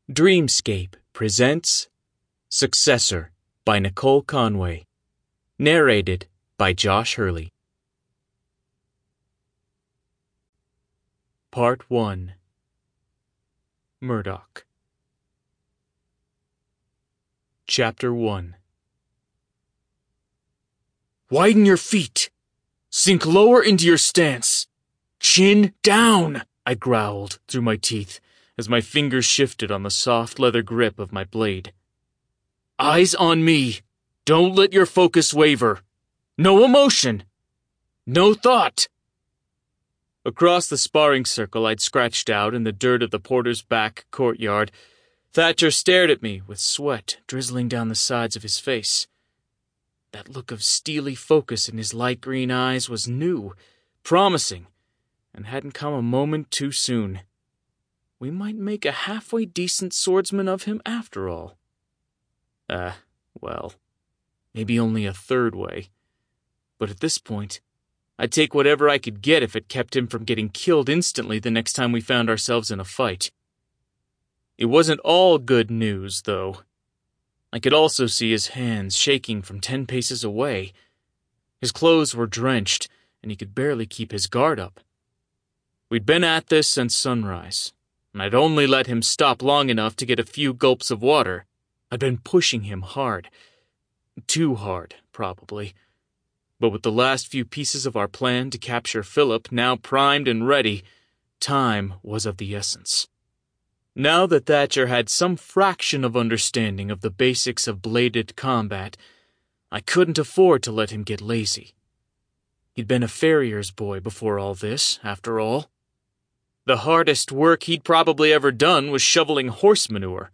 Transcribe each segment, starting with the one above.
Dreamscape presents Successor by Nicole Conway. Narrated by Josh Hurley. Part 1. Murdoch. Chapter 1. Widen your feet. Sink lower into your stance. Chin down, I growled through my teeth as my fingers shifted on the soft leather grip of my blade. Eyes on me. Don't let your focus waver. No emotion. No thought. Across the sparring circle I'd scratched out in the dirt of the porter's back courtyard, Thatcher stared at me with sweat drizzling down the sides of his face. That look of steely focus in his light green eyes was new, promising, and hadn't come a moment too soon. We might make a halfway decent swordsman of him after all. Well, maybe only a third way. But at this point, I'd take whatever I could get if it kept him from getting killed instantly the next time we found ourselves in a fight. It wasn't all good news, though. I could also see his hands shaking from 10 paces away. His clothes were drenched, and he could barely keep his guard up. We'd been at this since sunrise, and I'd only let him stop long enough to get a few gulps of water. I'd been pushing him hard. Too hard, probably. But with the last few pieces of our plan to capture Philip now primed and ready, time was of the essence. Now that Thatcher had some fraction of understanding of the basics of bladed combat, I couldn't afford to let him get lazy. He'd been a farrier's boy before all this, after all. The hardest work he'd probably ever done was shoveling horse manure.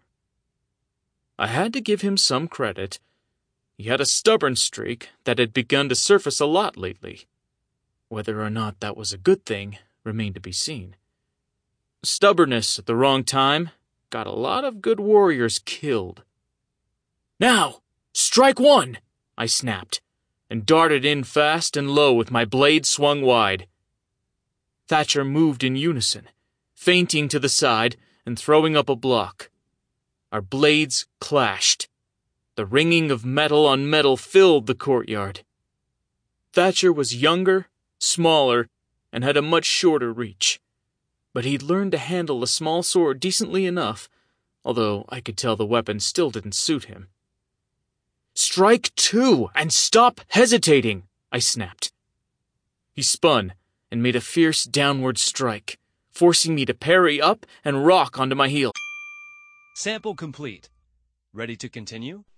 I had to give him some credit. He had a stubborn streak that had begun to surface a lot lately. Whether or not that was a good thing remained to be seen. Stubbornness at the wrong time got a lot of good warriors killed. Now, strike one, I snapped, and darted in fast and low with my blade swung wide. Thatcher moved in unison, feinting to the side and throwing up a block. Our blades clashed. The ringing of metal on metal filled the courtyard. Thatcher was younger, smaller, and had a much shorter reach. But he'd learned to handle a small sword decently enough, although I could tell the weapon still didn't suit him. Strike two and stop hesitating, I snapped. He spun and made a fierce downward strike, forcing me to parry up and rock onto my heel. Sample complete. Ready to continue?